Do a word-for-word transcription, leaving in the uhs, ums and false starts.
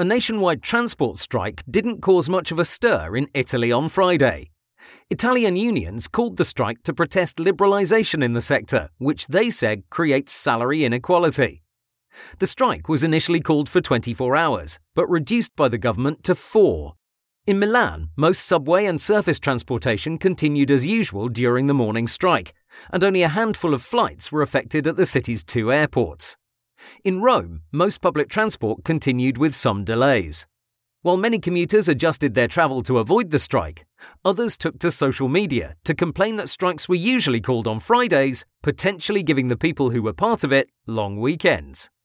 A nationwide transport strike didn't cause much of a stir in Italy on Friday. Italian unions called the strike to protest liberalisation in the sector, which they said creates salary inequality. The strike was initially called for twenty-four hours, but reduced by the government to four. In Milan, most subway and surface transportation continued as usual during the morning strike, and only a handful of flights were affected at the city's two airports. In Rome, most public transport continued with some delays. While many commuters adjusted their travel to avoid the strike, others took to social media to complain that strikes were usually called on Fridays, potentially giving the people who were part of it long weekends.